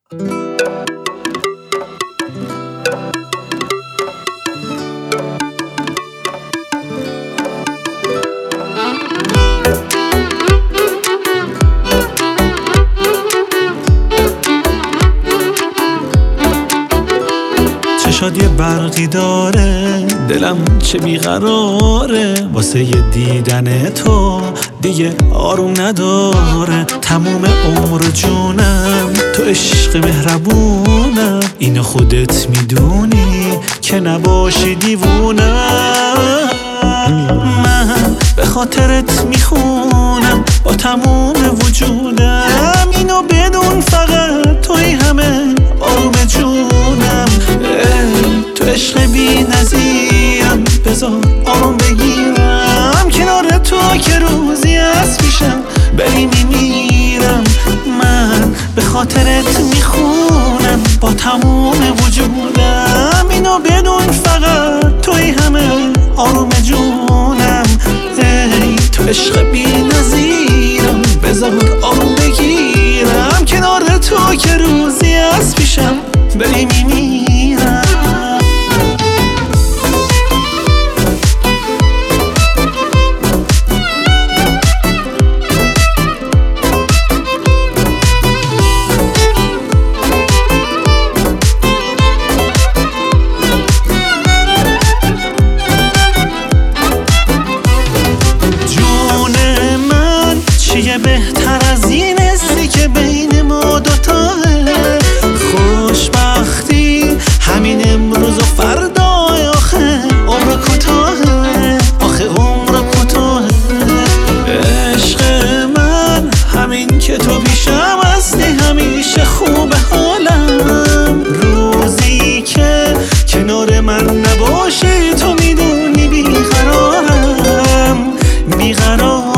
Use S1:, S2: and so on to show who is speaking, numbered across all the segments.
S1: چشات یه برقی داره، دلم چه بیقراره واسه یه دیدن تو، دیگه آروم نداره. تموم عمر جونم تو عشق مهربونم، اینو خودت میدونی که نباشی دیوونم. من به خاطرت میخونم با تموم وجودم، اینو بدون فقط توی همه آروم جونم. تو عشق بی نظیرم، بذار آروم بگیرم کنار تو که روزی از پیشم بری میمیرم. من به خاطرت میخونم با تموم وجودم، اینو بدون فقط توی همه آروم جونم. تو عشق بی نظیرم، بذار آروم بگیرم کنار تو که روزی از پیشم بری میمیرم. بهتر از این حسی که بین ما دوتاه، خوشبختی همین امروز و فردا. آخه عمر کوتاهه، آخه عمر کوتاهه. عشق من همین که تو پیشم هستی، همیشه خوب حالم. روزی که کنار من نباشی تو میدونی بیقرارم، بیقرارم.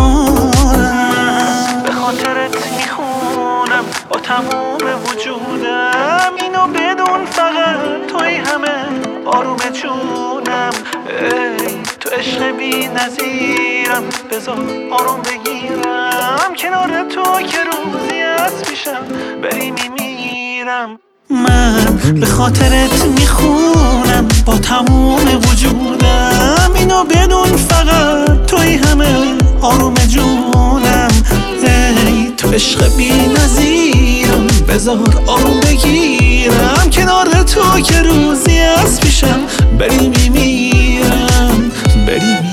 S1: با تموم وجودم، اینو بدون فقط توی همه آروم جونم. تو عشق بی نظیرم، بذار آروم بگیرم کنار تو که روزی از پیشم بری میمیرم. من به خاطرت میخونم با تموم وجودم، اینو بدون فقط توی همه آروم جونم. تو عشق بی نظیرم، بذار آروم بگیرم کنار تو که روزی از پیشم بری میمیرم، بری میمیرم.